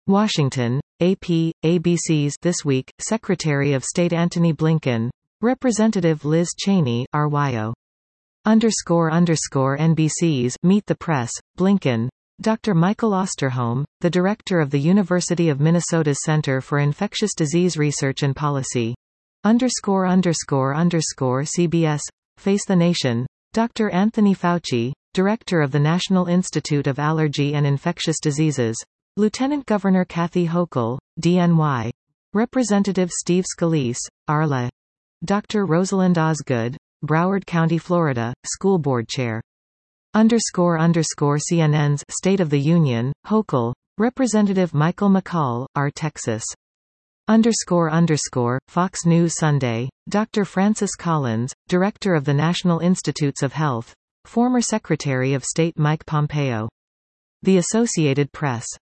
Washington, AP, ABC's This Week, Secretary of State Antony Blinken, Representative Liz Cheney, RYO. _NBC's Meet the Press, Blinken, Dr. Michael Osterholm, the director of the University of Minnesota's Center for Infectious Disease Research and Policy. _CBS, Face the Nation, Dr. Anthony Fauci, director of the National Institute of Allergy and Infectious Diseases. Lieutenant Governor Kathy Hochul, DNY. Representative Steve Scalise, ARLA. Dr. Rosalind Osgood, Broward County, Florida, School Board Chair. _CNN's State of the Union, Hochul, Representative Michael McCaul, R. Texas. _Fox News Sunday, Dr. Francis Collins, Director of the National Institutes of Health, former Secretary of State Mike Pompeo. The Associated Press.